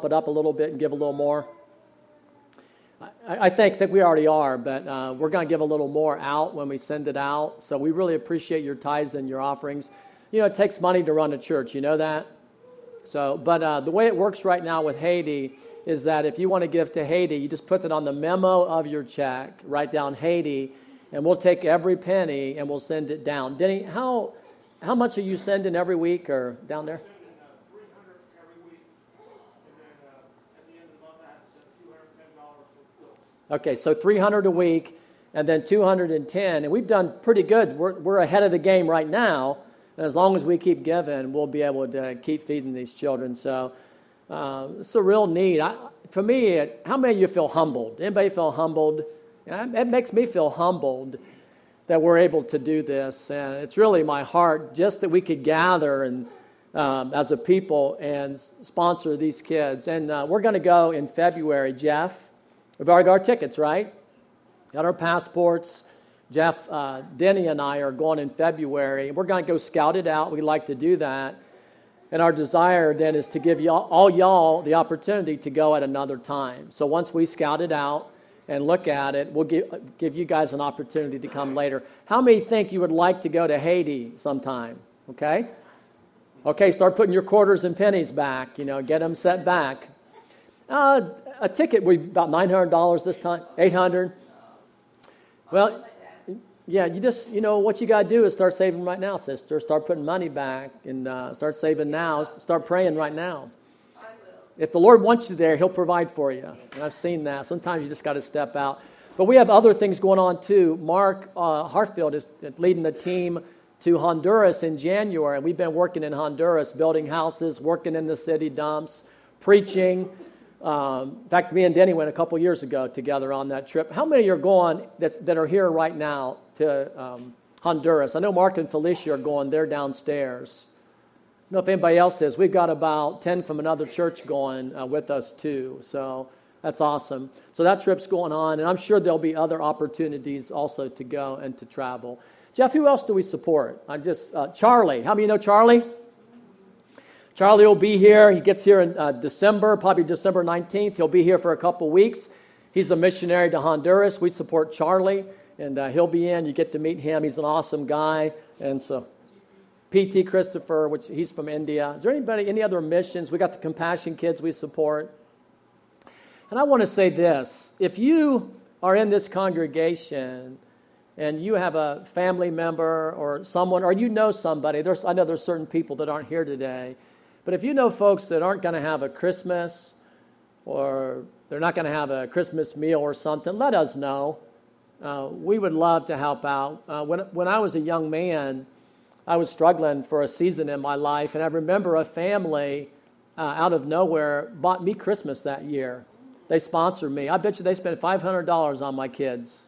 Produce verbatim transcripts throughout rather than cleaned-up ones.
it up a little bit and give a little more? I, I think that we already are, but uh, we're going to give a little more out when we send it out. So we really appreciate your tithes and your offerings. You know, it takes money to run a church. You know that? So, but uh, the way it works right now with Haiti is that if you want to give to Haiti, you just put it on the memo of your check, write down Haiti, and we'll take every penny and we'll send it down. Denny, how how much are you sending every week or down there? Okay, so three hundred a week and then two hundred ten, and we've done pretty good. We're we're ahead of the game right now, and as long as we keep giving, we'll be able to keep feeding these children. So uh, it's a real need. I, for me, it, how many of you feel humbled? Anybody feel humbled? It makes me feel humbled that we're able to do this, and it's really my heart just that we could gather and um, as a people and sponsor these kids. And uh, we're going to go in February, Jeff. We've already got our tickets, right? Got our passports. Jeff, uh, Denny, and I are going in February. We're going to go scout it out. We'd like to do that. And our desire then is to give y'all, all y'all the opportunity to go at another time. So once we scout it out and look at it, we'll give, give you guys an opportunity to come later. How many think you would like to go to Haiti sometime? Okay? Okay, start putting your quarters and pennies back, you know, get them set back. Uh, a ticket would be about nine hundred dollars this time, eight hundred dollars. Well, yeah, you just, you know, what you got to do is start saving right now, sister. Start putting money back and uh, start saving now. Start praying right now. If the Lord wants you there, He'll provide for you. And I've seen that. Sometimes you just got to step out. But we have other things going on too. Mark uh, Hartfield is leading the team to Honduras in January. We've been working in Honduras, building houses, working in the city dumps, preaching. Um, in fact, me and Denny went a couple years ago together on that trip. How many are going that, that are here right now to um, Honduras? I know Mark and Felicia are going. They're downstairs. I don't know if anybody else is. We've got about ten from another church going uh, with us too. So that's awesome. So that trip's going on, and I'm sure there'll be other opportunities also to go and to travel. Jeff, who else do we support? I just uh, Charlie. How many of you know Charlie? Charlie will be here. He gets here in uh, December, probably December nineteenth. He'll be here for a couple weeks. He's a missionary to Honduras. We support Charlie, and uh, he'll be in. You get to meet him. He's an awesome guy. And so P T Christopher, which he's from India. Is there anybody, any other missions? We got the Compassion Kids we support. And I want to say this. If you are in this congregation and you have a family member or someone, or you know somebody, there's I know there's certain people that aren't here today, but if you know folks that aren't going to have a Christmas or they're not going to have a Christmas meal or something, let us know. Uh, we would love to help out. Uh, when, when I was a young man, I was struggling for a season in my life, and I remember a family uh, out of nowhere bought me Christmas that year. They sponsored me. I bet you they spent five hundred dollars on my kids.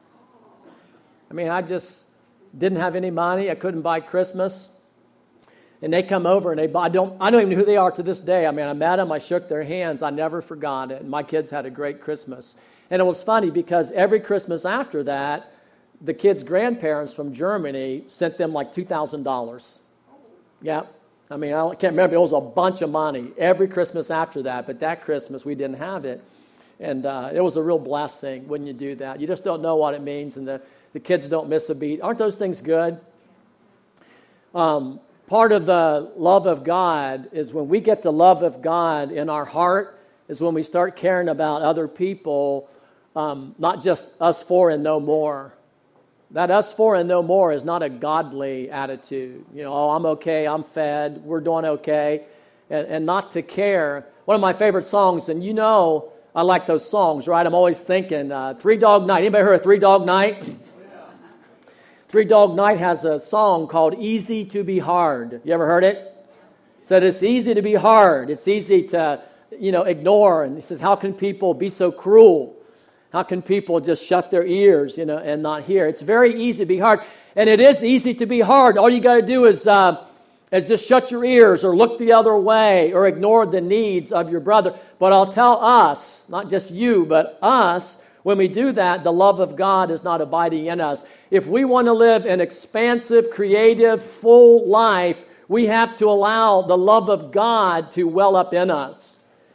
I mean, I just didn't have any money. I couldn't buy Christmas. And they come over, and they buy, I don't I don't even know who they are to this day. I mean, I met them. I shook their hands. I never forgot it. And my kids had a great Christmas. And it was funny because every Christmas after that, the kids' grandparents from Germany sent them like two thousand dollars. Yeah. I mean, I can't remember. It was a bunch of money every Christmas after that. But that Christmas, we didn't have it. And uh, it was a real blessing when you do that. You just don't know what it means, and the, the kids don't miss a beat. Aren't those things good? Um, part of the love of God is when we get the love of God in our heart is when we start caring about other people, um, not just us four and no more. That us four and no more is not a godly attitude. You know, oh, I'm okay, I'm fed, we're doing okay, and, and not to care. One of my favorite songs, and you know I like those songs, right? I'm always thinking, uh, Three Dog Night. Anybody heard of Three Dog Night? Yeah. Three Dog Night has a song called Easy to Be Hard. You ever heard it? It said it's easy to be hard. It's easy to, you know, ignore. And he says, how can people be so cruel? How can people just shut their ears, you know, and not hear? It's very easy to be hard. And it is easy to be hard. All you got to do is, uh, is just shut your ears or look the other way or ignore the needs of your brother. But I'll tell us, not just you, but us, when we do that, the love of God is not abiding in us. If we want to live an expansive, creative, full life, we have to allow the love of God to well up in us.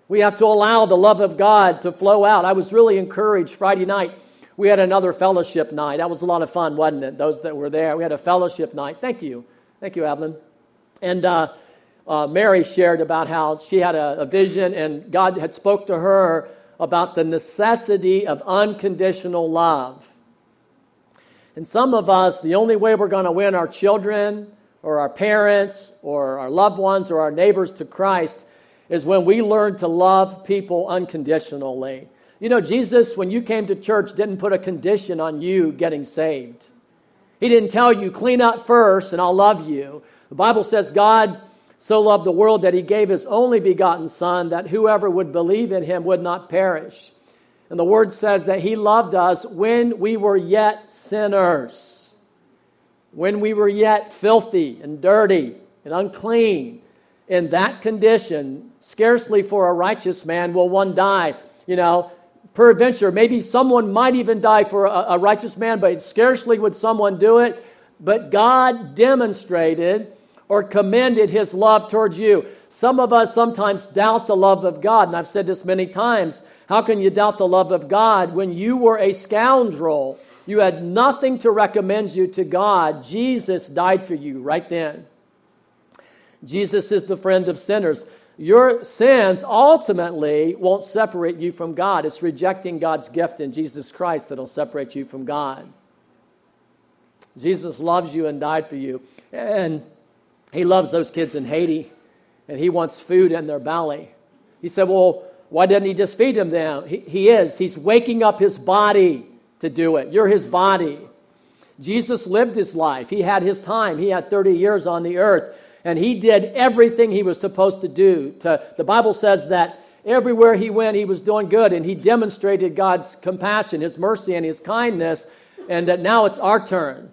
We have to allow the love of God to flow out. I was really encouraged Friday night. We had another fellowship night. That was a lot of fun, wasn't it? Those that were there. We had a fellowship night. Thank you. Thank you, Evelyn. And uh, uh, Mary shared about how she had a, a vision and God had spoke to her about the necessity of unconditional love. And some of us, the only way we're going to win our children or our parents or our loved ones or our neighbors to Christ is when we learn to love people unconditionally. You know, Jesus, when you came to church, didn't put a condition on you getting saved. He didn't tell you, clean up first and I'll love you. The Bible says God so loved the world that he gave his only begotten Son, that whoever would believe in him would not perish. And the Word says that he loved us when we were yet sinners, when we were yet filthy and dirty and unclean. In that condition, scarcely for a righteous man will one die. You know, peradventure, maybe someone might even die for a, a righteous man, but scarcely would someone do it. But God demonstrated or commended his love towards you. Some of us sometimes doubt the love of God, and I've said this many times. How can you doubt the love of God when you were a scoundrel? You had nothing to recommend you to God. Jesus died for you right then. Jesus is the friend of sinners. Your sins ultimately won't separate you from God. It's rejecting God's gift in Jesus Christ that'll separate you from God. Jesus loves you and died for you. And he loves those kids in Haiti. And he wants food in their belly. He said, well, why didn't he just feed them then? He, he is. He's waking up his body to do it. You're his body. Jesus lived his life. He had his time. He had thirty years on the earth. And he did everything he was supposed to do. To, the Bible says that everywhere he went, he was doing good. And he demonstrated God's compassion, his mercy, and his kindness. And that now it's our turn.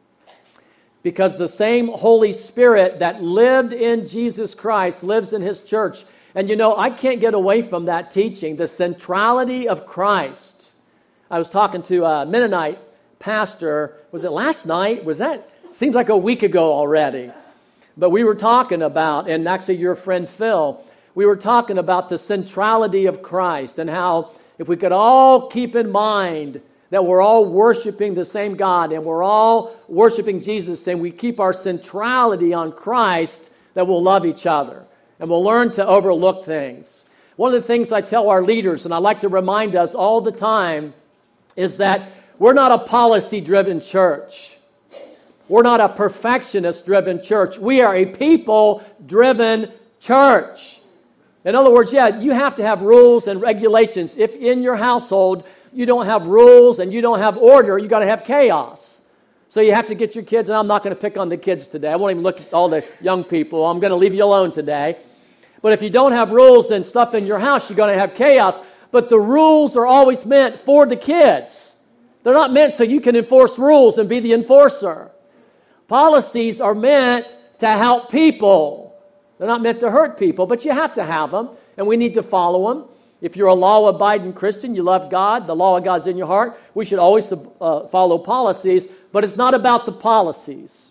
Because the same Holy Spirit that lived in Jesus Christ lives in his church. And you know, I can't get away from that teaching, the centrality of Christ. I was talking to a Mennonite pastor, was it last night? Was that, seems like a week ago already. But we were talking about, and actually your friend Phil, we were talking about the centrality of Christ and how if we could all keep in mind that we're all worshiping the same God and we're all worshiping Jesus and we keep our centrality on Christ, that we'll love each other and we'll learn to overlook things. One of the things I tell our leaders, and I like to remind us all the time, is that we're not a policy-driven church. We're not a perfectionist-driven church. We are a people-driven church. In other words, yeah, you have to have rules and regulations. If in your household you don't have rules and you don't have order, you got to have chaos. So you have to get your kids, and I'm not going to pick on the kids today. I won't even look at all the young people. I'm going to leave you alone today. But if you don't have rules and stuff in your house, you're going to have chaos. But the rules are always meant for the kids. They're not meant so you can enforce rules and be the enforcer. Policies are meant to help people. They're not meant to hurt people, but you have to have them, and we need to follow them. If you're a law-abiding Christian, you love God, the law of God's in your heart, we should always uh, follow policies, but it's not about the policies.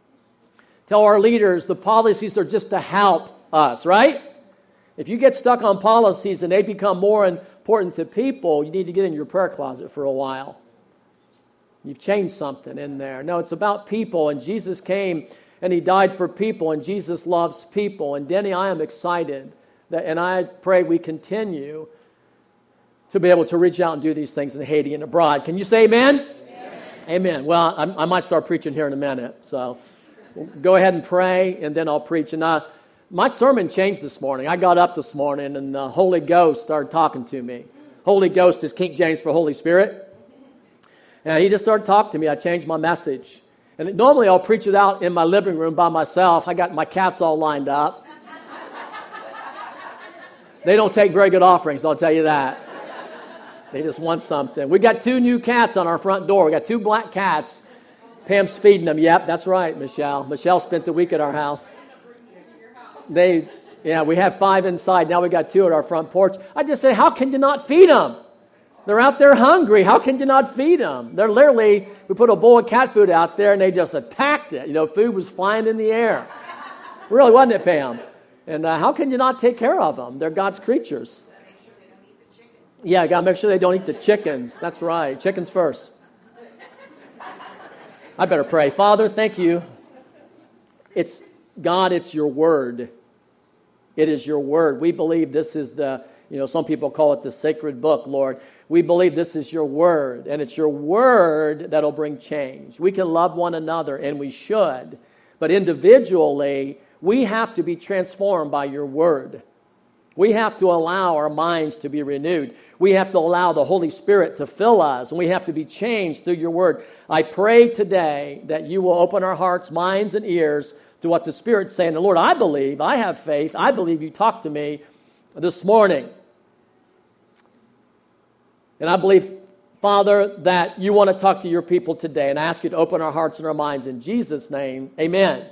Tell our leaders the policies are just to help us, right? If you get stuck on policies and they become more important to people, you need to get in your prayer closet for a while. You've changed something in there. No, it's about people, and Jesus came and he died for people, and Jesus loves people. And Denny, I am excited, that, and I pray we continue to be able to reach out and do these things in Haiti and abroad. Can you say amen? Amen. Amen. Well, I, I might start preaching here in a minute, so go ahead and pray, and then I'll preach. And I, my sermon changed this morning. I got up this morning, and the Holy Ghost started talking to me. Holy Ghost is King James for Holy Spirit. And he just started talking to me. I changed my message. And normally I'll preach it out in my living room by myself. I got my cats all lined up. They don't take very good offerings, I'll tell you that. They just want something. We got two new cats on our front door. We got two black cats. Pam's feeding them. Yep, that's right, Michelle. Michelle spent the week at our house. They, yeah, we have five inside. Now we got two at our front porch. I just say, how can you not feed them? They're out there hungry. How can you not feed them? They're literally, we put a bowl of cat food out there and they just attacked it. You know, food was flying in the air. Really, wasn't it, Pam? And uh, how can you not take care of them? They're God's creatures. Yeah, got to make sure they don't eat the chickens. That's right. Chickens first. I better pray. Father, thank you. It's God, it's your word. It is your word. We believe this is the, you know, some people call it the sacred book, Lord. We believe this is your word, and it's your word that'll bring change. We can love one another, and we should. But individually, we have to be transformed by your word. We have to allow our minds to be renewed. We have to allow the Holy Spirit to fill us, and we have to be changed through your word. I pray today that you will open our hearts, minds, and ears to what the Spirit's saying. And Lord, I believe, I have faith, I believe you talked to me this morning. And I believe, Father, that you want to talk to your people today, and I ask you to open our hearts and our minds in Jesus' name. Amen.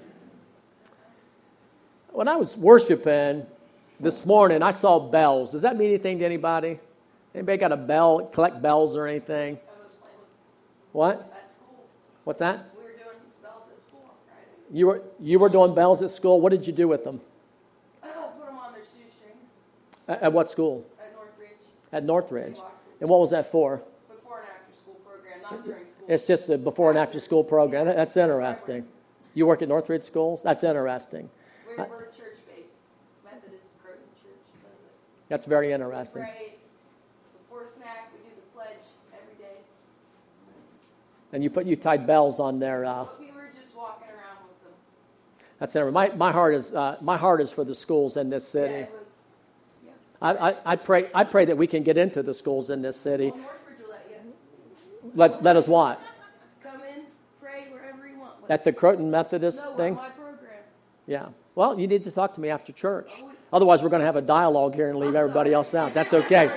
When I was worshiping this morning, I saw bells. Does that mean anything to anybody? Anybody got a bell, collect bells or anything? What? At school. What's that? We were doing bells at school on Friday. You were you were doing bells at school. What did you do with them? I put them on their shoestrings. At, at what school? At Northridge. At Northridge. And what was that for? Before and after school program, not during school. It's just a before and after school program. That's interesting. You work at Northridge schools? That's interesting. We're, we're church-based. Methodist Croton Church does it. That's very interesting. We pray before snack. We do the pledge every day. And you put you tied bells on there. Uh, we were just walking around with them. That's interesting. My my heart is uh, my heart is for the schools in this city. Yeah, it was. Yeah. I, I, I pray I pray that we can get into the schools in this city. Well, Northridge will let you. Let let us what? Come in, pray wherever you want. At the Croton Methodist no, thing? my program. Yeah. Well, you need to talk to me after church. Otherwise, we're going to have a dialogue here and leave everybody else out. That's okay.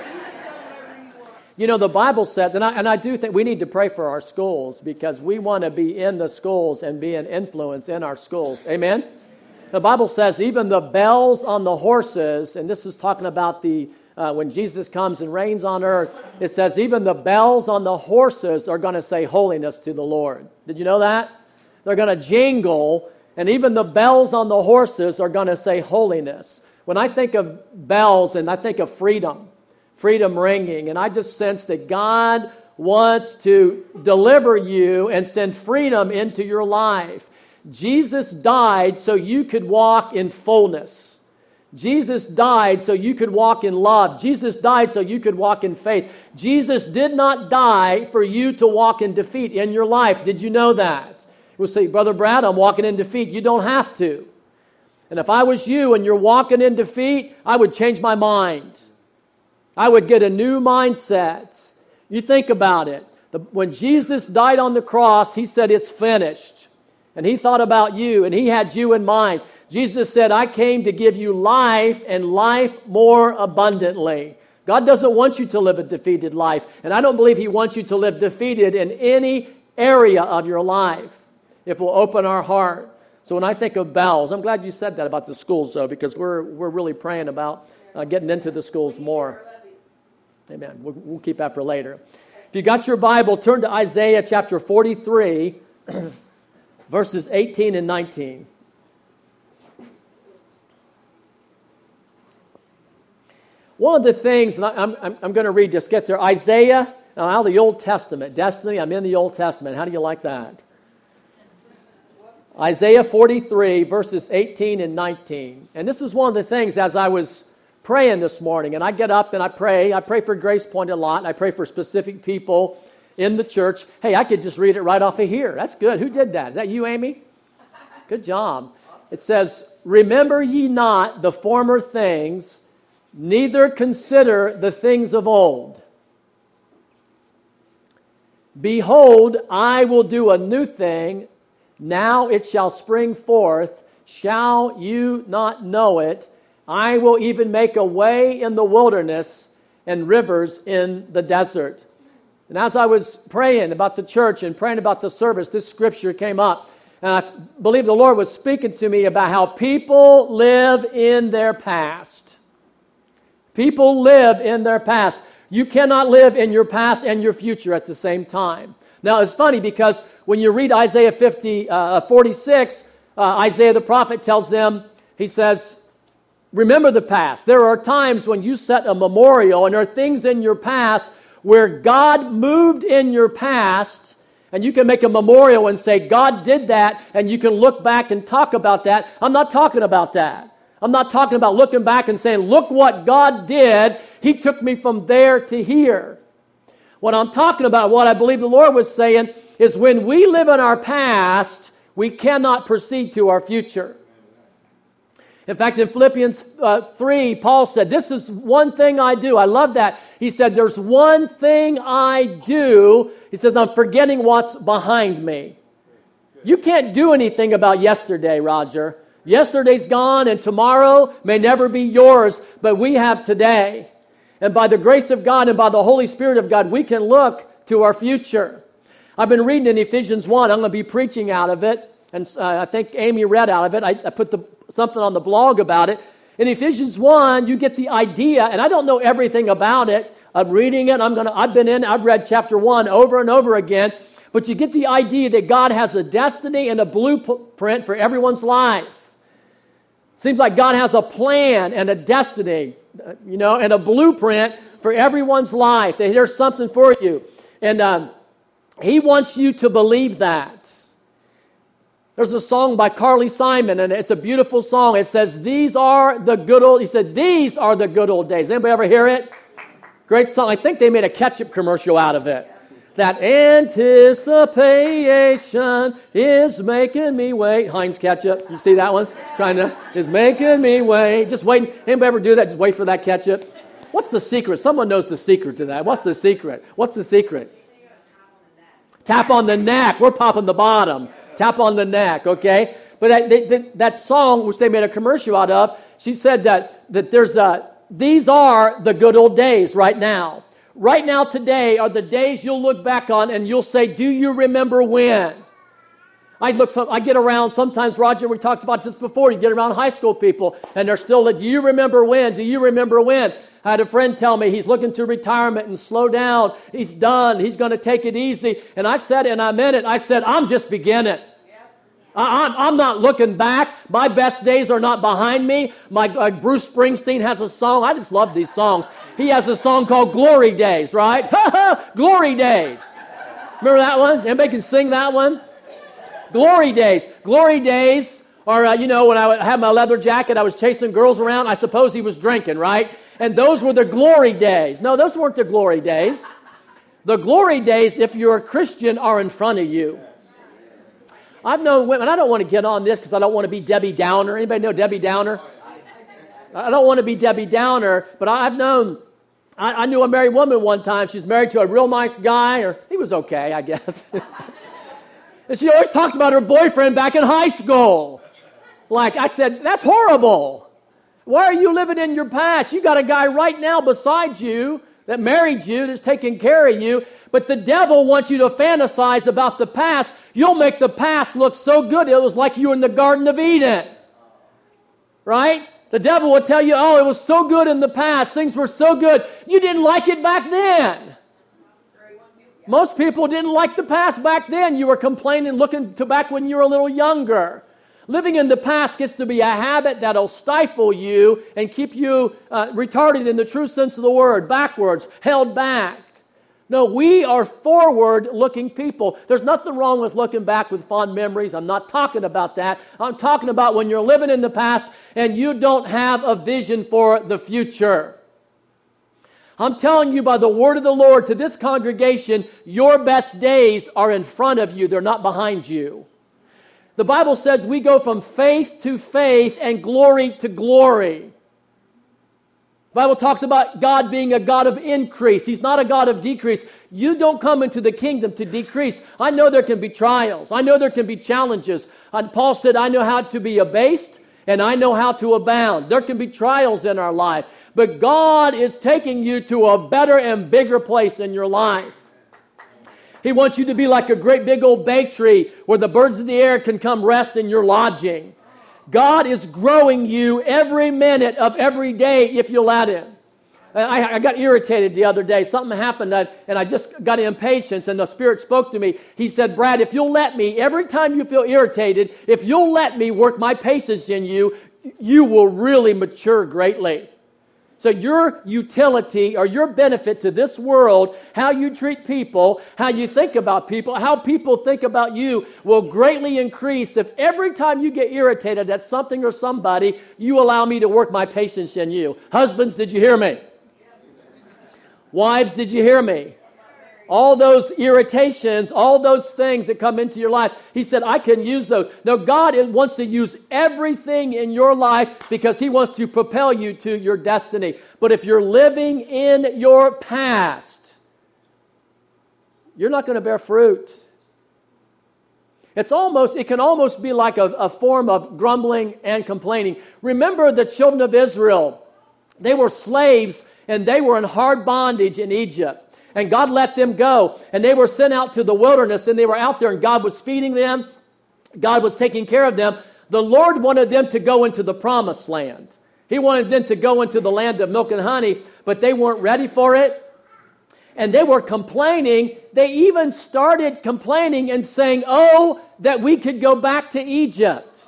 You know, the Bible says, and I, and I do think we need to pray for our schools because we want to be in the schools and be an influence in our schools. Amen? The Bible says even the bells on the horses, and this is talking about the uh, when Jesus comes and reigns on earth, it says even the bells on the horses are going to say holiness to the Lord. Did you know that? They're going to jingle, and even the bells on the horses are going to say holiness. When I think of bells and I think of freedom, freedom ringing, and I just sense that God wants to deliver you and send freedom into your life. Jesus died so you could walk in fullness. Jesus died so you could walk in love. Jesus died so you could walk in faith. Jesus did not die for you to walk in defeat in your life. Did you know that? We'll say, Brother Brad, I'm walking in defeat. You don't have to. And if I was you and you're walking in defeat, I would change my mind. I would get a new mindset. You think about it. The, when Jesus died on the cross, he said, it's finished. And he thought about you, and he had you in mind. Jesus said, I came to give you life and life more abundantly. God doesn't want you to live a defeated life. And I don't believe he wants you to live defeated in any area of your life if we'll open our heart. So when I think of bells, I'm glad you said that about the schools, though, because we're we're really praying about uh, getting into the schools more. Amen. We'll, we'll keep that for later. If you got your Bible, turn to Isaiah chapter forty-three, verses eighteen and nineteen. One of the things, and I'm, I'm, I'm going to read this, get there, Isaiah, now out of the Old Testament. Destiny, I'm in the Old Testament. How do you like that? Isaiah forty-three, verses eighteen and nineteen. And this is one of the things as I was praying this morning, and I get up and I pray. I pray for Grace Point a lot, and I pray for specific people in the church. Hey, I could just read it right off of here. That's good. Who did that? Is that you, Amy? Good job. It says, remember ye not the former things, neither consider the things of old. Behold, I will do a new thing. Now it shall spring forth. Shall you not know it? I will even make a way in the wilderness and rivers in the desert. And as I was praying about the church and praying about the service, this scripture came up. And I believe the Lord was speaking to me about how people live in their past. People live in their past. You cannot live in your past and your future at the same time. Now, it's funny because when you read Isaiah fifty, uh, forty-six, uh, Isaiah the prophet tells them, he says, remember the past. There are times when you set a memorial and there are things in your past where God moved in your past, and you can make a memorial and say, God did that, and you can look back and talk about that. I'm not talking about that. I'm not talking about looking back and saying, look what God did. He took me from there to here. What I'm talking about, what I believe the Lord was saying, is when we live in our past, we cannot proceed to our future. In fact, in Philippians uh, three, Paul said, this is one thing I do. I love that. He said, there's one thing I do. He says, I'm forgetting what's behind me. You can't do anything about yesterday, Roger. Yesterday's gone and tomorrow may never be yours, but we have today. And by the grace of God and by the Holy Spirit of God, we can look to our future. I've been reading in Ephesians one. I'm going to be preaching out of it. And uh, I think Amy read out of it. I, I put the, something on the blog about it. In Ephesians one, you get the idea, and I don't know everything about it. I'm reading it. I'm gonna. I've been in. I've read chapter one over and over again. But you get the idea that God has a destiny and a blueprint for everyone's life. Seems like God has a plan and a destiny, you know, and a blueprint for everyone's life. That there's something for you, and um, He wants you to believe that. There's a song by Carly Simon, and it's a beautiful song. It says, these are the good old, he said, these are the good old days. Anybody ever hear it? Great song. I think they made a ketchup commercial out of it. That anticipation is making me wait. Heinz ketchup. You see that one? Trying to, is making me wait. Just waiting. Anybody ever do that? Just wait for that ketchup. What's the secret? Someone knows the secret to that. What's the secret? What's the secret? Tap on the neck. We're popping the bottom. Tap on the neck, okay? But that, that, that song, which they made a commercial out of, she said that, that there's a, these are the good old days right now. Right now, today, are the days you'll look back on and you'll say, do you remember when? I look, I get around, sometimes, Roger, we talked about this before, you get around high school people, and they're still like, do you remember when? Do you remember when? I had a friend tell me he's looking to retirement and slow down. He's done. He's going to take it easy. And I said, and I meant it, I said, I'm just beginning. I, I'm, I'm not looking back. My best days are not behind me. My uh, Bruce Springsteen has a song. I just love these songs. He has a song called Glory Days, right? Glory Days. Remember that one? Anybody can sing that one? Glory Days. Glory Days are, uh, you know, when I had my leather jacket, I was chasing girls around. I suppose he was drinking, right? And those were the glory days. No, those weren't the glory days. The glory days, if you're a Christian, are in front of you. I've known women, I don't want to get on this because I don't want to be Debbie Downer. Anybody know Debbie Downer? I don't want to be Debbie Downer, but I've known, I, I knew a married woman one time. She's married to a real nice guy, or he was okay, I guess. And she always talked about her boyfriend back in high school. Like, I said, that's horrible. Why are you living in your past? You got a guy right now beside you that married you, that's taking care of you, but the devil wants you to fantasize about the past. You'll make the past look so good it was like you were in the Garden of Eden. Right? The devil will tell you, oh, it was so good in the past. Things were so good. You didn't like it back then. Most people didn't like the past back then. You were complaining, looking to back when you were a little younger. Living in the past gets to be a habit that'll stifle you and keep you uh, retarded in the true sense of the word, backwards, held back. No, we are forward-looking people. There's nothing wrong with looking back with fond memories. I'm not talking about that. I'm talking about when you're living in the past and you don't have a vision for the future. I'm telling you by the word of the Lord to this congregation, your best days are in front of you. They're not behind you. The Bible says we go from faith to faith and glory to glory. The Bible talks about God being a God of increase. He's not a God of decrease. You don't come into the kingdom to decrease. I know there can be trials. I know there can be challenges. And Paul said, I know how to be abased and I know how to abound. There can be trials in our life. But God is taking you to a better and bigger place in your life. He wants you to be like a great big old bay tree where the birds of the air can come rest in your lodging. God is growing you every minute of every day if you let Him. I, I got irritated the other day. Something happened and I just got impatient and the Spirit spoke to me. He said, Brad, if you'll let me, every time you feel irritated, if you'll let me work my patience in you, you will really mature greatly. So your utility or your benefit to this world, how you treat people, how you think about people, how people think about you will greatly increase if every time you get irritated at something or somebody, you allow me to work my patience in you. Husbands, did you hear me? Wives, did you hear me? All those irritations, all those things that come into your life, he said, I can use those. Now, God wants to use everything in your life because he wants to propel you to your destiny. But if you're living in your past, you're not going to bear fruit. It's almost, it can almost be like a, a form of grumbling and complaining. Remember the children of Israel. They were slaves and they were in hard bondage in Egypt. And God let them go. And they were sent out to the wilderness. And they were out there and God was feeding them. God was taking care of them. The Lord wanted them to go into the promised land. He wanted them to go into the land of milk and honey. But they weren't ready for it. And they were complaining. They even started complaining and saying, oh, that we could go back to Egypt.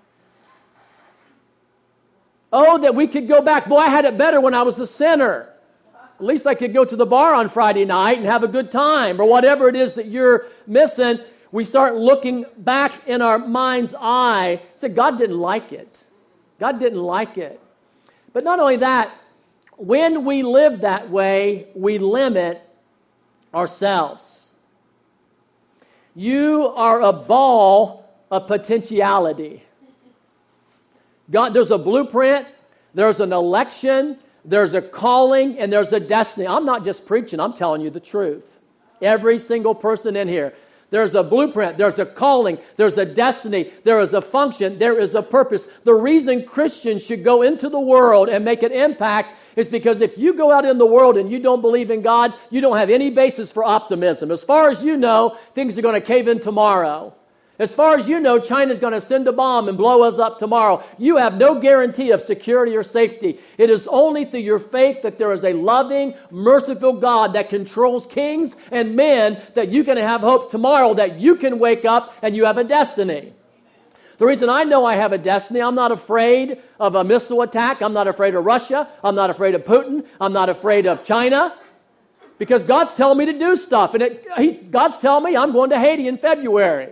Oh, that we could go back. Boy, I had it better when I was a sinner. At least I could go to the bar on Friday night and have a good time, or whatever it is that you're missing. We start looking back in our mind's eye. Say, God didn't like it. God didn't like it. But not only that, when we live that way, we limit ourselves. You are a ball of potentiality. God, there's a blueprint, there's an election, there's a calling, and there's a destiny. I'm not just preaching, I'm telling you the truth. Every single person in here. There's a blueprint, there's a calling, there's a destiny, there is a function, there is a purpose. The reason Christians should go into the world and make an impact is because if you go out in the world and you don't believe in God, you don't have any basis for optimism. As far as you know, things are going to cave in tomorrow. As far as you know, China's going to send a bomb and blow us up tomorrow. You have no guarantee of security or safety. It is only through your faith that there is a loving, merciful God that controls kings and men that you can have hope tomorrow, that you can wake up and you have a destiny. The reason I know I have a destiny, I'm not afraid of a missile attack. I'm not afraid of Russia. I'm not afraid of Putin. I'm not afraid of China. Because God's telling me to do stuff. And it, he, God's telling me I'm going to Haiti in February.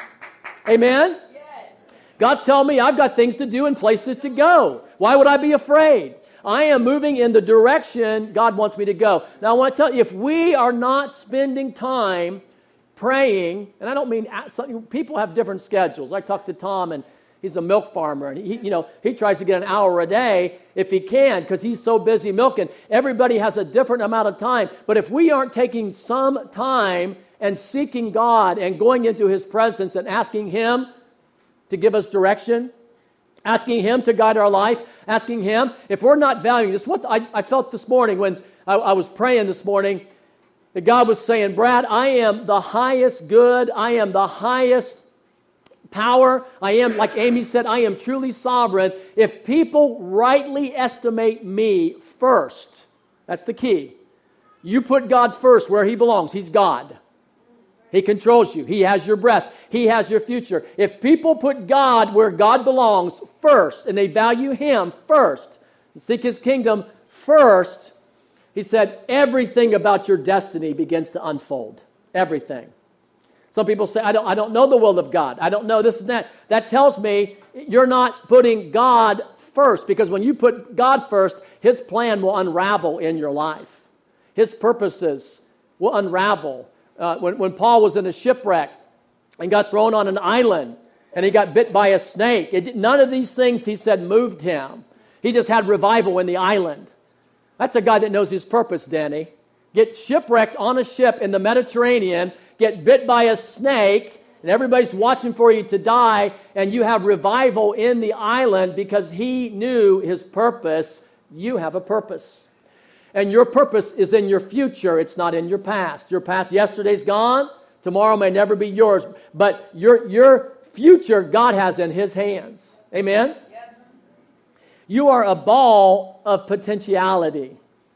Amen? Yes. God's telling me I've got things to do and places to go. Why would I be afraid? I am moving in the direction God wants me to go. Now I want to tell you, if we are not spending time praying, and I don't mean, people have different schedules. I talked to Tom, and he's a milk farmer, and he, you know, he tries to get an hour a day if he can because he's so busy milking. Everybody has a different amount of time. But if we aren't taking some time and seeking God and going into His presence and asking Him to give us direction, asking Him to guide our life, asking Him, if we're not valuing this, what I, I felt this morning when I, I was praying this morning, that God was saying, Brad, I am the highest good, I am the highest power, I am, like Amy said, I am truly sovereign. If people rightly estimate me first, that's the key. You put God first where He belongs. He's God. He controls you. He has your breath. He has your future. If people put God where God belongs first, and they value Him first, and seek His kingdom first, He said, everything about your destiny begins to unfold. Everything. Some people say, I don't, I don't know the will of God. I don't know this and that. That tells me you're not putting God first, because when you put God first, His plan will unravel in your life. His purposes will unravel. Uh, when, when Paul was in a shipwreck and got thrown on an island and he got bit by a snake, it, none of these things, he said, moved him. He just had revival in the island. That's a guy that knows his purpose, Danny. Get shipwrecked on a ship in the Mediterranean, get bit by a snake, and everybody's watching for you to die, and you have revival in the island because he knew his purpose. You have a purpose. And your purpose is in your future. It's not in your past. Your past, yesterday's gone. Tomorrow may never be yours. But your, your future, God has in His hands. Amen? Yep. You are a ball of potentiality.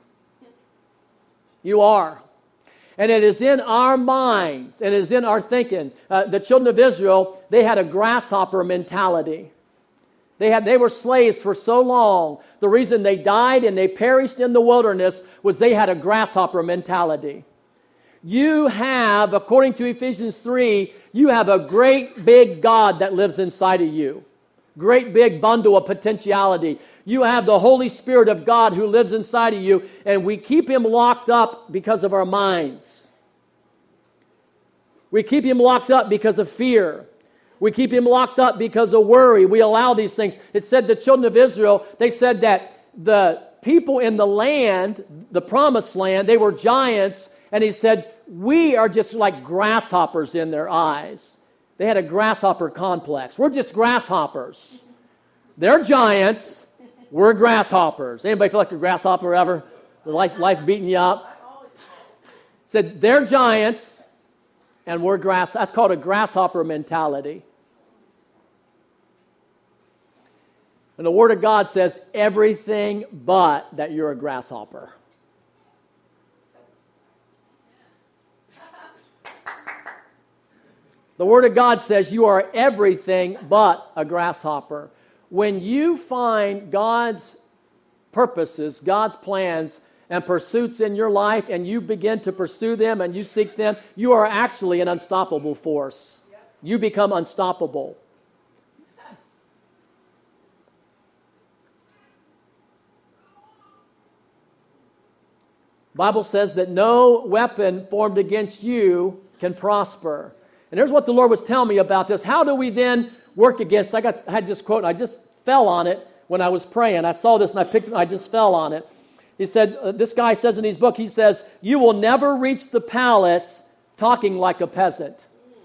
You are. And it is in our minds, and it is in our thinking. Uh, the children of Israel, they had a grasshopper mentality. They had they were slaves for so long. The reason they died and they perished in the wilderness was they had a grasshopper mentality. You have, according to Ephesians three, you have a great big God that lives inside of you. Great big bundle of potentiality. You have the Holy Spirit of God who lives inside of you, and we keep Him locked up because of our minds. We keep Him locked up because of fear. We keep Him locked up because of worry. We allow these things. It said the children of Israel, they said that the people in the land, the promised land, they were giants, and He said, we are just like grasshoppers in their eyes. They had a grasshopper complex. We're just grasshoppers. They're giants. We're grasshoppers. Anybody feel like a grasshopper ever? Life, life beating you up? Said they're giants and we're grass. That's called a grasshopper mentality. And the Word of God says everything but that you're a grasshopper. The Word of God says you are everything but a grasshopper. When you find God's purposes, God's plans and pursuits in your life, and you begin to pursue them and you seek them, you are actually an unstoppable force. You become unstoppable. The Bible says that no weapon formed against you can prosper. And here's what the Lord was telling me about this. How do we then work against? I got I had this quote, and I just fell on it when I was praying. I saw this and I picked it, and I just fell on it. He said, uh, this guy says in his book, he says, you will never reach the palace talking like a peasant.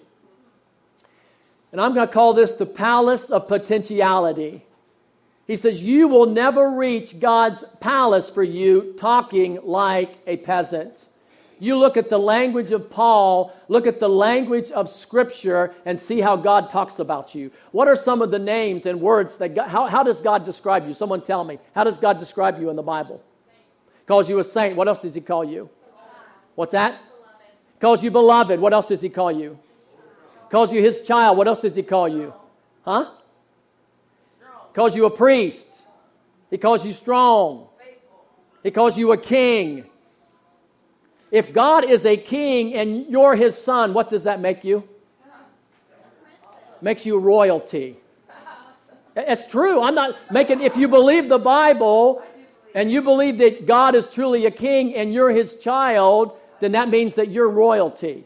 And I'm going to call this the palace of potentiality. He says, you will never reach God's palace for you talking like a peasant. You look at the language of Paul, look at the language of Scripture, and see how God talks about you. What are some of the names and words that God, how, how does God describe you? Someone tell me. How does God describe you in the Bible? Saint. Calls you a saint. What else does He call you? What's that? Beloved. Calls you beloved. What else does He call you? Calls you His child. What else does He call you? Huh? Calls you a priest. He calls you strong. He calls you a king. If God is a king and you're His son, what does that make you? Makes you royalty. It's true. I'm not making, if you believe the Bible and you believe that God is truly a king and you're His child, then that means that you're royalty.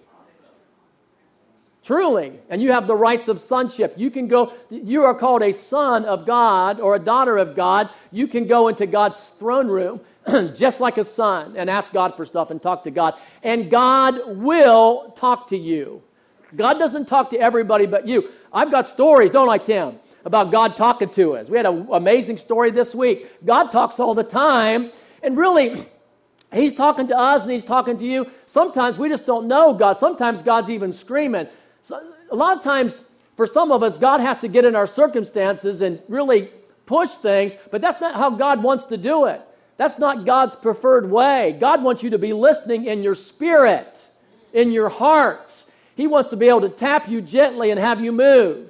Truly. And you have the rights of sonship. You can go, you are called a son of God or a daughter of God. You can go into God's throne room just like a son and ask God for stuff and talk to God. And God will talk to you. God doesn't talk to everybody but you. I've got stories, don't I, Tim, about God talking to us. We had an amazing story this week. God talks all the time. And really, He's talking to us and He's talking to you. Sometimes we just don't know God. Sometimes God's even screaming. So a lot of times, for some of us, God has to get in our circumstances and really push things, but that's not how God wants to do it. That's not God's preferred way. God wants you to be listening in your spirit, in your heart. He wants to be able to tap you gently and have you move.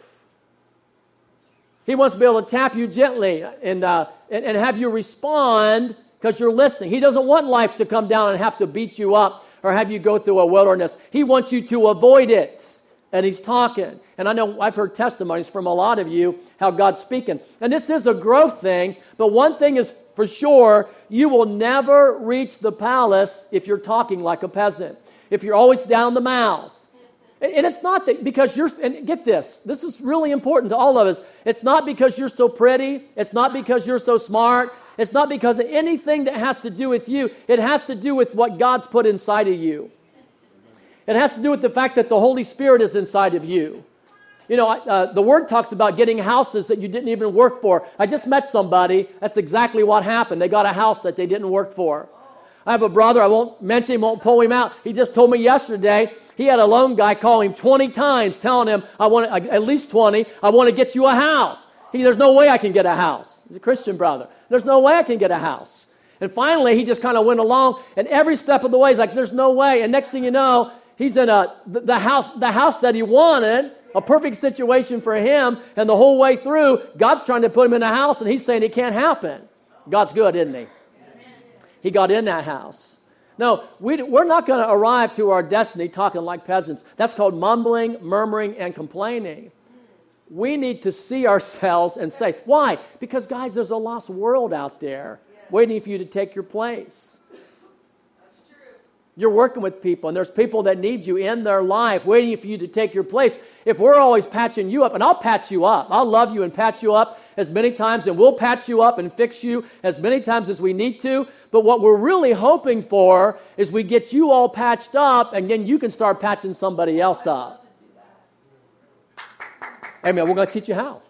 He wants to be able to tap you gently and, uh, and, and have you respond because you're listening. He doesn't want life to come down and have to beat you up or have you go through a wilderness. He wants you to avoid it. And He's talking. And I know I've heard testimonies from a lot of you how God's speaking. And this is a growth thing, but one thing is for sure, you will never reach the palace if you're talking like a peasant. If you're always down the mouth. And it's not that because you're, and get this, this is really important to all of us. It's not because you're so pretty. It's not because you're so smart. It's not because of anything that has to do with you. It has to do with what God's put inside of you. It has to do with the fact that the Holy Spirit is inside of you. You know, uh, the Word talks about getting houses that you didn't even work for. I just met somebody. That's exactly what happened. They got a house that they didn't work for. I have a brother. I won't mention him, won't pull him out. He just told me yesterday he had a loan guy call him twenty times telling him, I want to, at least twenty, I want to get you a house. He, there's no way I can get a house. He's a Christian brother. There's no way I can get a house. And finally, he just kind of went along, and every step of the way, he's like, there's no way. And next thing you know, he's in a the, the house the house that he wanted, A perfect situation for him, and the whole way through, God's trying to put him in a house, and he's saying it can't happen. God's good, isn't he? He got in that house. No, we, we're not going to arrive to our destiny talking like peasants. That's called mumbling, murmuring, and complaining. We need to see ourselves and say, why? Because, guys, there's a lost world out there waiting for you to take your place. You're working with people, and there's people that need you in their life waiting for you to take your place. If we're always patching you up, and I'll patch you up. I'll love you and patch you up as many times, and we'll patch you up and fix you as many times as we need to. But what we're really hoping for is we get you all patched up, and then you can start patching somebody else up. Amen. We're going to teach you how.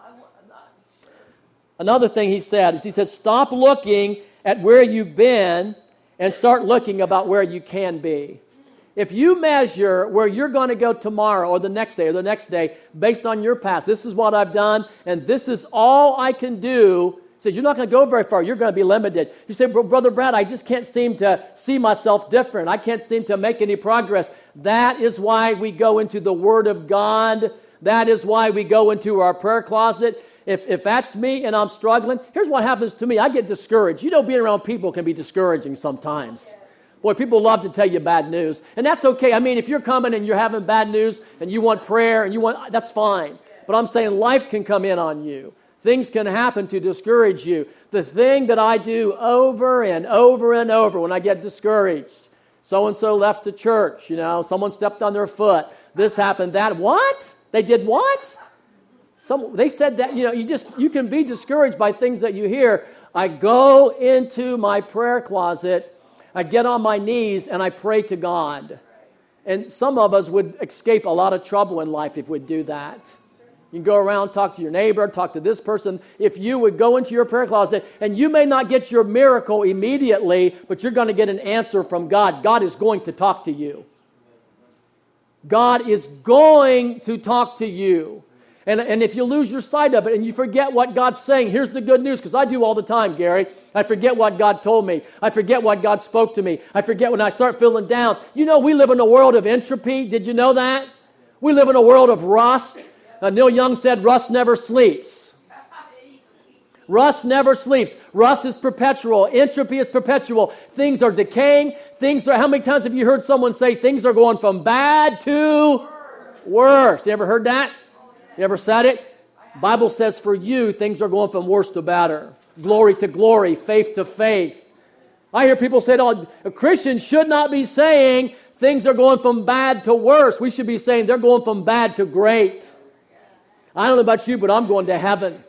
Another thing he said is he said, stop looking at where you've been and start looking about where you can be. If you measure where you're going to go tomorrow or the next day or the next day based on your past, this is what I've done and this is all I can do, he says you're not going to go very far. You're going to be limited. You say, Brother Brad, I just can't seem to see myself different. I can't seem to make any progress. That is why we go into the Word of God. That is why we go into our prayer closet. If if that's me and I'm struggling, here's what happens to me. I get discouraged. You know, being around people can be discouraging sometimes. Boy, people love to tell you bad news. And that's okay. I mean, if you're coming and you're having bad news and you want prayer and you want, that's fine. But I'm saying life can come in on you. Things can happen to discourage you. The thing that I do over and over and over when I get discouraged, so-and-so left the church, you know, someone stepped on their foot, this happened, that, what? They did what? Some, they said that, you know, you just, you can be discouraged by things that you hear. I go into my prayer closet, I get on my knees, and I pray to God. And some of us would escape a lot of trouble in life if we'd do that. You can go around, talk to your neighbor, talk to this person. If you would go into your prayer closet, and you may not get your miracle immediately, but you're going to get an answer from God. God is going to talk to you. God is going to talk to you. And, and if you lose your sight of it and you forget what God's saying, here's the good news, because I do all the time, Gary. I forget what God told me. I forget what God spoke to me. I forget when I start feeling down. You know, we live in a world of entropy. Did you know that? We live in a world of rust. Uh, Neil Young said, rust never sleeps. Rust never sleeps. Rust is perpetual. Entropy is perpetual. Things are decaying. Things are, how many times have you heard someone say things are going from bad to worse? You ever heard that? You ever said it? Bible says for you, things are going from worse to better. Glory to glory, faith to faith. I hear people say, oh, a Christian should not be saying things are going from bad to worse. We should be saying they're going from bad to great. I don't know about you, but I'm going to heaven.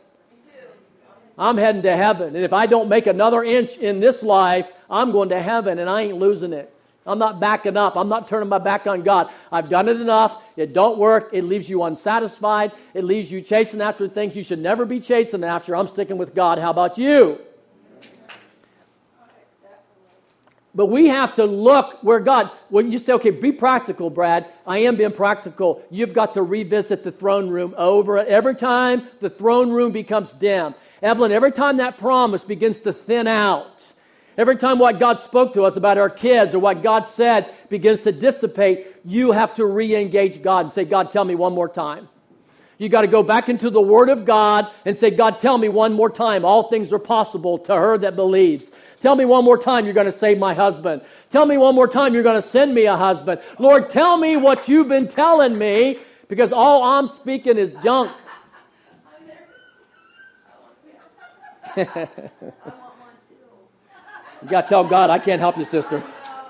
I'm heading to heaven. And if I don't make another inch in this life, I'm going to heaven and I ain't losing it. I'm not backing up. I'm not turning my back on God. I've done it enough. It don't work. It leaves you unsatisfied. It leaves you chasing after things you should never be chasing after. I'm sticking with God. How about you? But we have to look where God, when you say, okay, be practical, Brad. I am being practical. You've got to revisit the throne room over. Every time the throne room becomes dim. Evelyn, every time that promise begins to thin out, every time what God spoke to us about our kids or what God said begins to dissipate, you have to re-engage God and say, God, tell me one more time. You got to go back into the Word of God and say, God, tell me one more time. All things are possible to her that believes. Tell me one more time you're going to save my husband. Tell me one more time you're going to send me a husband. Lord, tell me what you've been telling me, because all I'm speaking is junk. You got to tell God, I can't help you, sister.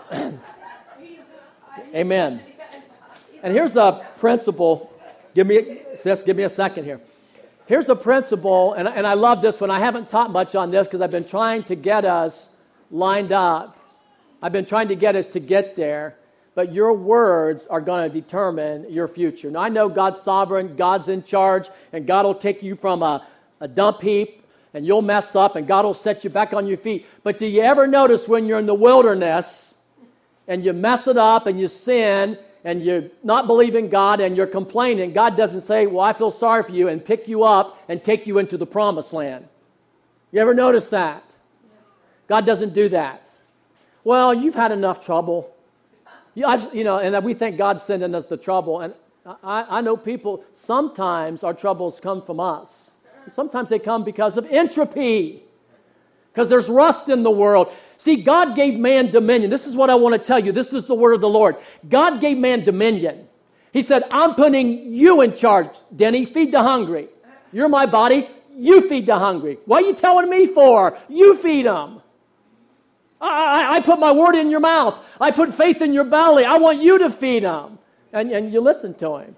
Amen. And here's a principle. Give me, sis, give me a second here. Here's a principle, and, and I love this one. I haven't taught much on this because I've been trying to get us lined up. I've been trying to get us to get there. But your words are going to determine your future. Now, I know God's sovereign, God's in charge, and God will take you from a, a dump heap, and you'll mess up, and God will set you back on your feet. But do you ever notice when you're in the wilderness, and you mess it up, and you sin, and you're not believing God, and you're complaining, God doesn't say, well, I feel sorry for you, and pick you up and take you into the promised land. You ever notice that? God doesn't do that. Well, you've had enough trouble. You, I've, you know, and we think God's sending us the trouble. And I, I know people, sometimes our troubles come from us. Sometimes they come because of entropy, because there's rust in the world. See, God gave man dominion. This is what I want to tell you. This is the word of the Lord. God gave man dominion. He said, I'm putting you in charge, Denny. Feed the hungry. You're my body. You feed the hungry. What are you telling me for? You feed them. I, I, I put my word in your mouth. I put faith in your belly. I want you to feed them. And, and you listen to him.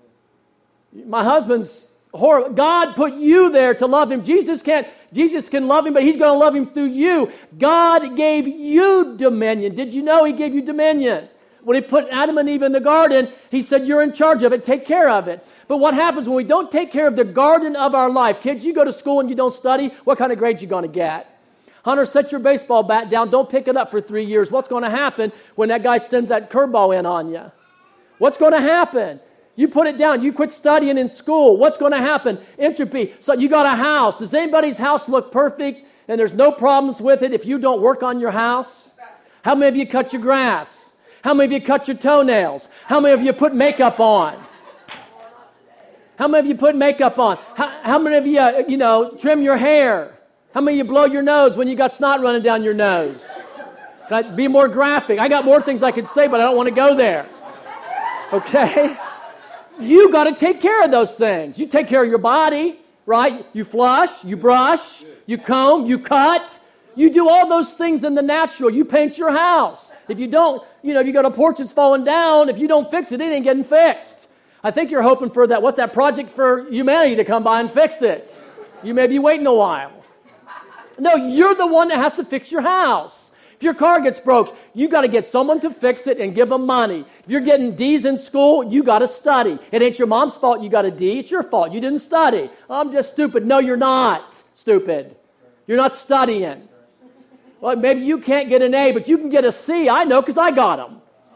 My husband's horrible. God put you there to love him. Jesus can't. Jesus can love him, but he's going to love him through you. God gave you dominion. Did you know he gave you dominion? When he put Adam and Eve in the garden, he said, you're in charge of it. Take care of it. But what happens when we don't take care of the garden of our life? Kids, you go to school and you don't study, what kind of grades you going to get? Hunter, set your baseball bat down. Don't pick it up for three years. What's going to happen when that guy sends that curveball in on you? What's going to happen? You put it down. You quit studying in school. What's going to happen? Entropy. So you got a house. Does anybody's house look perfect and there's no problems with it if you don't work on your house? How many of you cut your grass? How many of you cut your toenails? How many of you put makeup on? How many of you put makeup on? How, how many of you, uh, you know, trim your hair? How many of you blow your nose when you got snot running down your nose? Can I be more graphic? I got more things I could say, but I don't want to go there. Okay? You got to take care of those things. You take care of your body, right? You flush, you brush, you comb, you cut. You do all those things in the natural. You paint your house. If you don't, you know, if you got a porch that's falling down, if you don't fix it, it ain't getting fixed. I think you're hoping for that, what's that project for humanity to come by and fix it. You may be waiting a while. No, you're the one that has to fix your house. If your car gets broke, you got to get someone to fix it and give them money. If you're getting D's in school, you got to study. It ain't your mom's fault you got a D. It's your fault. You didn't study. I'm just stupid. No, you're not stupid. You're not studying. Well, maybe you can't get an A, but you can get a C. I know because I got them.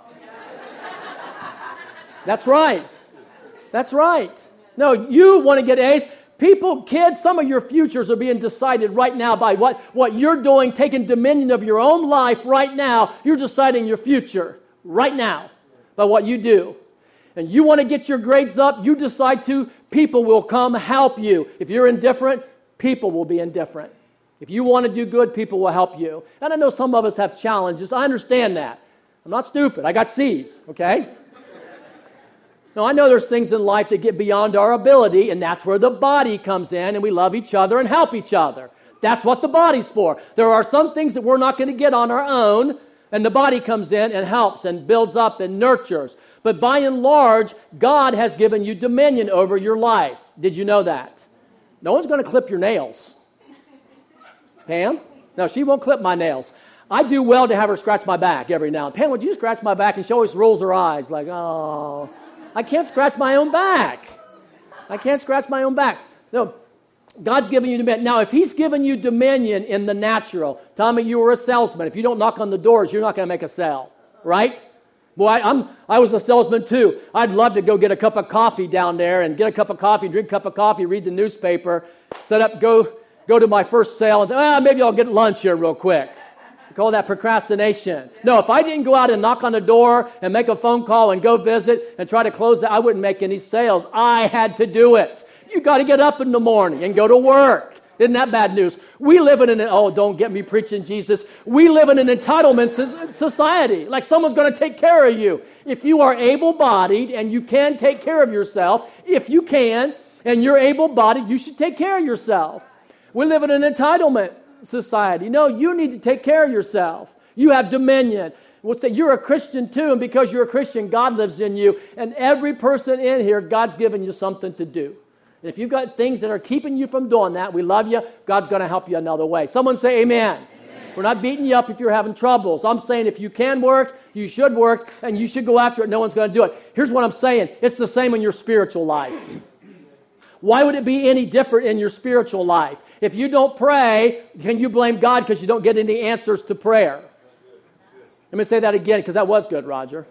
That's right. That's right. No, you want to get A's. People, kids, some of your futures are being decided right now by what, what you're doing, taking dominion of your own life right now. You're deciding your future right now by what you do. And you want to get your grades up, you decide to, people will come help you. If you're indifferent, people will be indifferent. If you want to do good, people will help you. And I know some of us have challenges. I understand that. I'm not stupid. I got C's, okay? Now, I know there's things in life that get beyond our ability, and that's where the body comes in, and we love each other and help each other. That's what the body's for. There are some things that we're not going to get on our own, and the body comes in and helps and builds up and nurtures. But by and large, God has given you dominion over your life. Did you know that? No one's going to clip your nails. Pam? No, she won't clip my nails. I do well to have her scratch my back every now and then. Pam, would you scratch my back? And she always rolls her eyes like, oh... I can't scratch my own back. I can't scratch my own back. No, God's given you dominion. Now, if he's given you dominion in the natural, Tommy, you were a salesman. If you don't knock on the doors, you're not going to make a sale, right? Boy, I, I'm, I was a salesman too. I'd love to go get a cup of coffee down there and get a cup of coffee, drink a cup of coffee, read the newspaper, set up, go, go to my first sale, and ah, maybe I'll get lunch here real quick. Call that procrastination. No, if I didn't go out and knock on the door and make a phone call and go visit and try to close it, I wouldn't make any sales. I had to do it. You got to get up in the morning and go to work. Isn't that bad news? We live in an, oh, don't get me preaching Jesus. We live in an entitlement society. Like someone's going to take care of you. If you are able-bodied and you can take care of yourself, if you can, and you're able-bodied, you should take care of yourself. We live in an entitlement society. No, you need to take care of yourself. You have dominion. We'll say you're a Christian too, and because you're a Christian, God lives in you. And every person in here, God's given you something to do. And if you've got things that are keeping you from doing that, we love you. God's going to help you another way. Someone say amen. Amen. We're not beating you up if you're having troubles. I'm saying if you can work, you should work, and you should go after it. No one's going to do it. Here's what I'm saying. It's the same in your spiritual life. Why would it be any different in your spiritual life? If you don't pray, can you blame God because you don't get any answers to prayer? Let me say that again because that was good, Roger.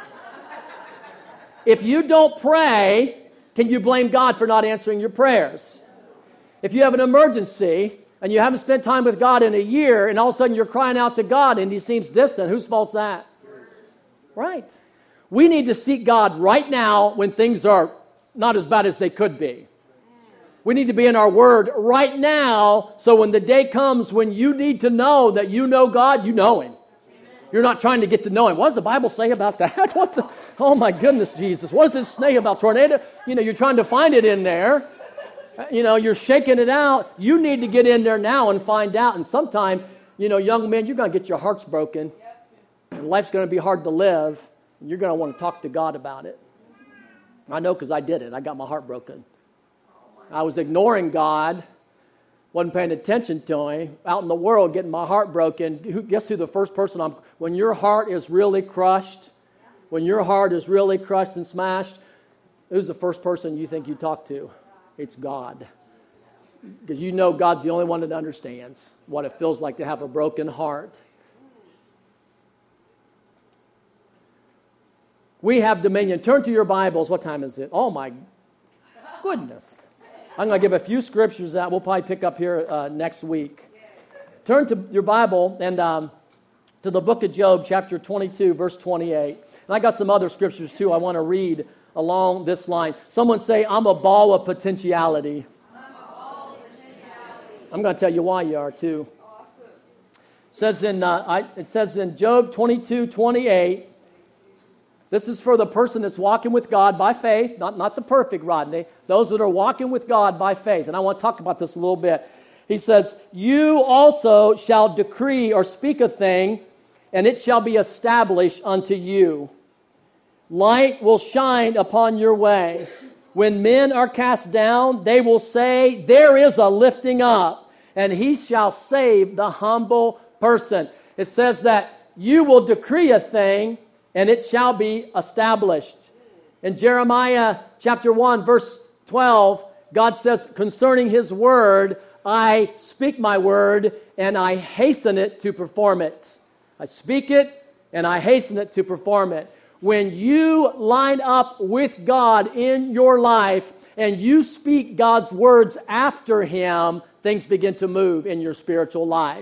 If you don't pray, can you blame God for not answering your prayers? If you have an emergency and you haven't spent time with God in a year and all of a sudden you're crying out to God and he seems distant, whose fault's that? Right. We need to seek God right now when things are not as bad as they could be. We need to be in our Word right now, so when the day comes when you need to know that you know God, you know Him. You're not trying to get to know Him. What does the Bible say about that? What's the, oh my goodness, Jesus. What does this say about tornado? You know, you're trying to find it in there. You know, you're shaking it out. You need to get in there now and find out. And sometime, you know, young men, you're going to get your hearts broken. And life's going to be hard to live. And you're going to want to talk to God about it. I know because I did it. I got my heart broken. I was ignoring God. Wasn't paying attention to Him. Out in the world, getting my heart broken. Who, guess who the first person I'm... When your heart is really crushed, when your heart is really crushed and smashed, who's the first person you think you talk to? It's God. Because you know God's the only one that understands what it feels like to have a broken heart. We have dominion. Turn to your Bibles. What time is it? Oh my goodness. I'm going to give a few scriptures that we'll probably pick up here uh, next week. Turn to your Bible and um, to the book of Job, chapter twenty-two, verse twenty-eight. And I got some other scriptures too I want to read along this line. Someone say, I'm a ball of potentiality. I'm a ball of potentiality. I'm going to tell you why you are too. Awesome. It says in, uh, I, it says in Job twenty-two, twenty-eight, this is for the person that's walking with God by faith, not, not the perfect, Rodney, those that are walking with God by faith. And I want to talk about this a little bit. He says, you also shall decree or speak a thing, and it shall be established unto you. Light will shine upon your way. When men are cast down, they will say, there is a lifting up, and He shall save the humble person. It says that you will decree a thing, and it shall be established. In Jeremiah chapter one, verse twelve, God says concerning His word, I speak my word, and I hasten it to perform it. I speak it, and I hasten it to perform it. When you line up with God in your life, and you speak God's words after Him, things begin to move in your spiritual life.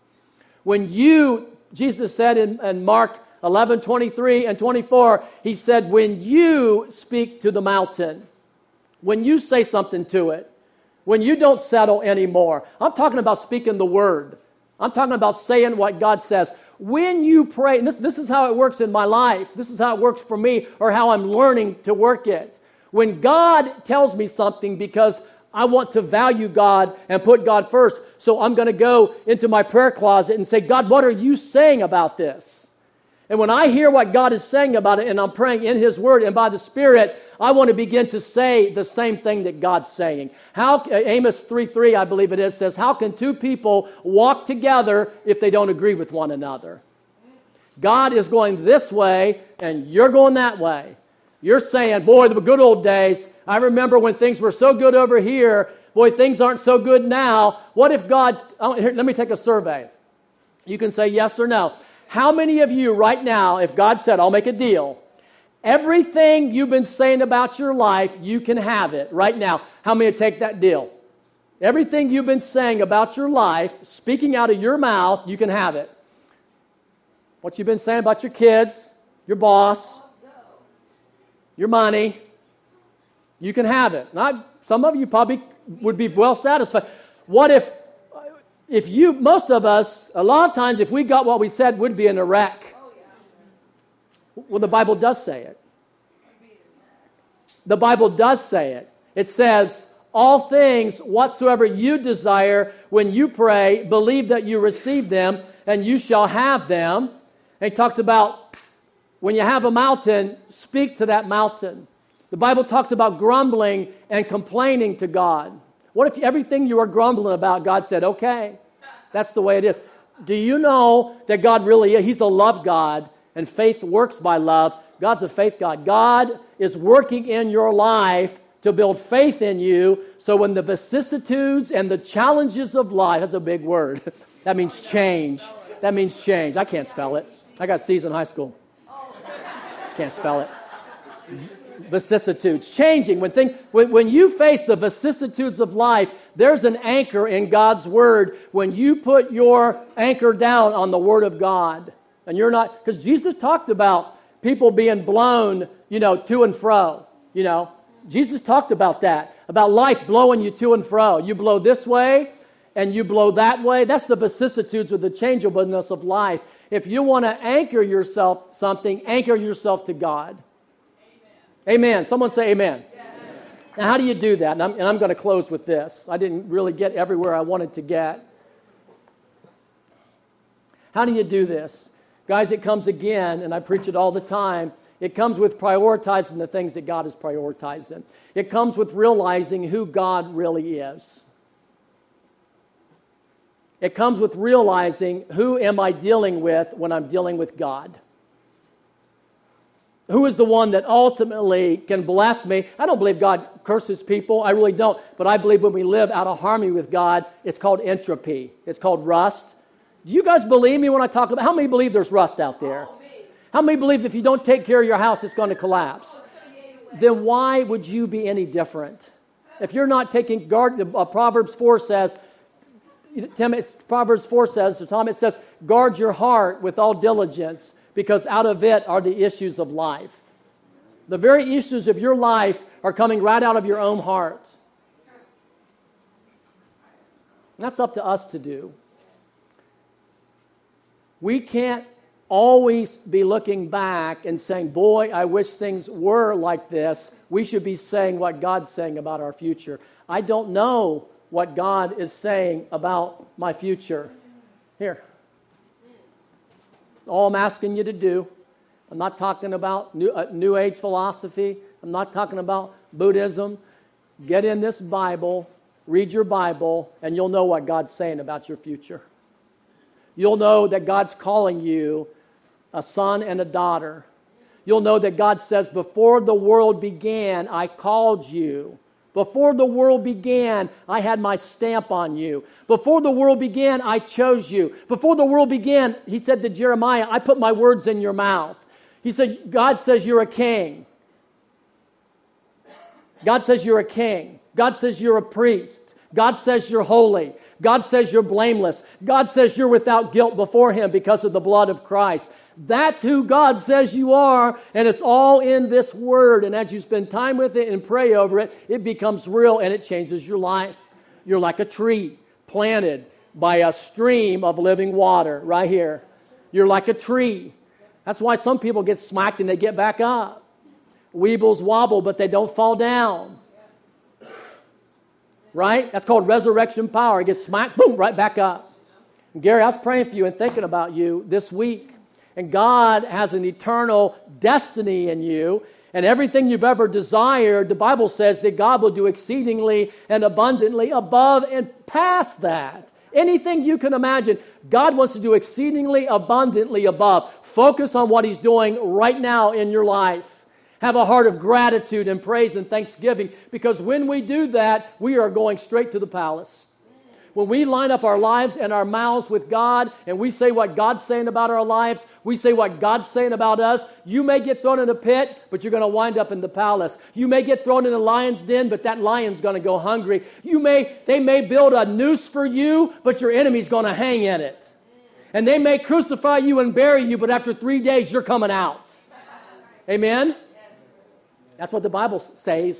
When you, Jesus said in, in Mark eleven, twenty-three and twenty-four, He said, when you speak to the mountain, when you say something to it, when you don't settle anymore. I'm talking about speaking the word. I'm talking about saying what God says. When you pray, and this, this is how it works in my life. This is how it works for me, or how I'm learning to work it. When God tells me something, because I want to value God and put God first, so I'm going to go into my prayer closet and say, God, what are you saying about this? And when I hear what God is saying about it, and I'm praying in His Word and by the Spirit, I want to begin to say the same thing that God's saying. How Amos three three, I believe it is, says, how can two people walk together if they don't agree with one another? God is going this way, and you're going that way. You're saying, boy, the good old days, I remember when things were so good over here. Boy, things aren't so good now. What if God, oh, here, let me take a survey. You can say yes or no. How many of you right now, if God said, I'll make a deal, everything you've been saying about your life, you can have it right now. How many would take that deal? Everything you've been saying about your life, speaking out of your mouth, you can have it. What you've been saying about your kids, your boss, your money, you can have it. Not, some of you probably would be well satisfied. What if If you, most of us, a lot of times, if we got what we said, we'd be in a wreck. Oh, yeah. Well, the Bible does say it. The Bible does say it. It says, all things whatsoever you desire when you pray, believe that you receive them, and you shall have them. And it talks about when you have a mountain, speak to that mountain. The Bible talks about grumbling and complaining to God. What if everything you are grumbling about, God said, okay, that's the way it is. Do you know that God really is? He's a love God, and faith works by love. God's a faith God. God is working in your life to build faith in you, so when the vicissitudes and the challenges of life, that's a big word. That means change. That means change. I can't spell it. I got C's in high school. Can't spell it. Vicissitudes, changing. When, thing, when, when you face the vicissitudes of life, there's an anchor in God's Word. When you put your anchor down on the Word of God, and you're not, because Jesus talked about people being blown, you know, to and fro, you know. Jesus talked about that, about life blowing you to and fro. You blow this way and you blow that way. That's the vicissitudes or the changeableness of life. If you want to anchor yourself something, anchor yourself to God. Amen. Amen. Someone say amen. Yes. Now, how do you do that? And I'm, and I'm going to close with this. I didn't really get everywhere I wanted to get. How do you do this? Guys, it comes again, and I preach it all the time. It comes with prioritizing the things that God is prioritizing. It comes with realizing who God really is. It comes with realizing who am I dealing with when I'm dealing with God. Who is the one that ultimately can bless me? I don't believe God curses people. I really don't. But I believe when we live out of harmony with God, it's called entropy. It's called rust. Do you guys believe me when I talk about, how many believe there's rust out there? How many believe if you don't take care of your house, it's going to collapse? Then why would you be any different? If you're not taking guard, uh, Proverbs four says, Tim, it's, Proverbs four says, Tom, it says, guard your heart with all diligence, because out of it are the issues of life. The very issues of your life are coming right out of your own heart. And that's up to us to do. We can't always be looking back and saying, boy, I wish things were like this. We should be saying what God's saying about our future. I don't know what God is saying about my future. Here. All I'm asking you to do. I'm not talking about new, uh, new Age philosophy. I'm not talking about Buddhism. Get in this Bible, read your Bible, and you'll know what God's saying about your future. You'll know that God's calling you a son and a daughter. You'll know that God says, before the world began, I called you. Before the world began, I had my stamp on you. Before the world began, I chose you. Before the world began, he said to Jeremiah, I put my words in your mouth. He said, God says you're a king. God says you're a king. God says you're a priest. God says you're holy. God says you're blameless. God says you're without guilt before Him because of the blood of Christ. That's who God says you are, and it's all in this Word. And as you spend time with it and pray over it, it becomes real and it changes your life. You're like a tree planted by a stream of living water right here. You're like a tree. That's why some people get smacked and they get back up. Weebles wobble, but they don't fall down. Right? That's called resurrection power. It gets smacked, boom, right back up. And Gary, I was praying for you and thinking about you this week. And God has an eternal destiny in you. And everything you've ever desired, the Bible says that God will do exceedingly and abundantly above and past that. Anything you can imagine, God wants to do exceedingly abundantly above. Focus on what He's doing right now in your life. Have a heart of gratitude and praise and thanksgiving, because when we do that, we are going straight to the palace. When we line up our lives and our mouths with God, and we say what God's saying about our lives, we say what God's saying about us, you may get thrown in a pit, but you're going to wind up in the palace. You may get thrown in a lion's den, but that lion's going to go hungry. You may, they may build a noose for you, but your enemy's going to hang in it. And they may crucify you and bury you, but after three days, you're coming out. Amen? That's what the Bible says.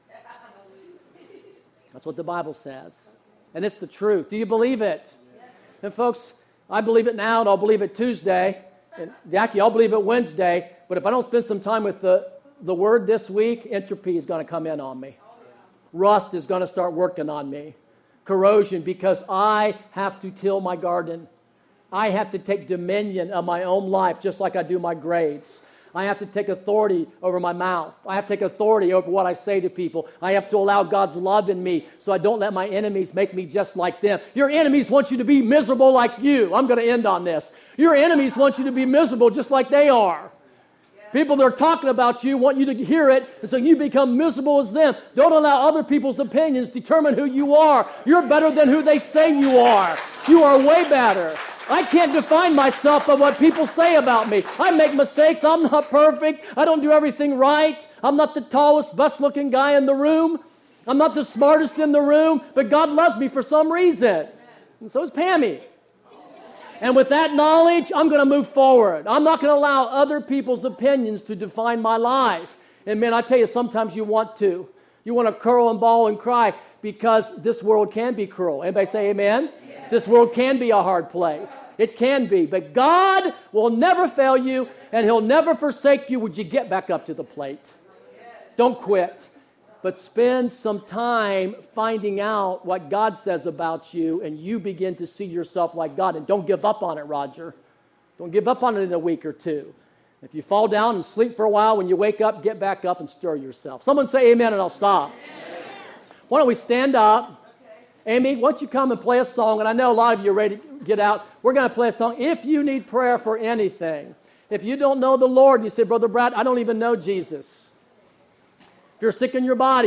That's what the Bible says. And it's the truth. Do you believe it? Yes. And folks, I believe it now, and I'll believe it Tuesday. And Jackie, I'll believe it Wednesday. But if I don't spend some time with the, the Word this week, entropy is going to come in on me. Rust is going to start working on me. Corrosion, because I have to till my garden. I have to take dominion of my own life, just like I do my grades. I have to take authority over my mouth. I have to take authority over what I say to people. I have to allow God's love in me so I don't let my enemies make me just like them. Your enemies want you to be miserable like you. I'm going to end on this. Your enemies want you to be miserable just like they are. People that are talking about you want you to hear it, and so you become miserable as them. Don't allow other people's opinions determine who you are. You're better than who they say you are. You are way better. I can't define myself by what people say about me. I make mistakes. I'm not perfect. I don't do everything right. I'm not the tallest, best-looking guy in the room. I'm not the smartest in the room, but God loves me for some reason. And so is Pammy. And with that knowledge, I'm going to move forward. I'm not going to allow other people's opinions to define my life. And man, I tell you, sometimes you want to. You want to curl and ball and cry because this world can be cruel. Anybody say amen? Yeah. This world can be a hard place. It can be. But God will never fail you, and He'll never forsake you. Would you get back up to the plate? Don't quit. But spend some time finding out what God says about you, and you begin to see yourself like God. And don't give up on it, Roger. Don't give up on it in a week or two. If you fall down and sleep for a while, when you wake up, get back up and stir yourself. Someone say amen and I'll stop. Amen. Why don't we stand up? Okay. Amy, why don't you come and play a song? And I know a lot of you are ready to get out. We're going to play a song. If you need prayer for anything, if you don't know the Lord, and you say, Brother Brad, I don't even know Jesus. If you're sick in your body,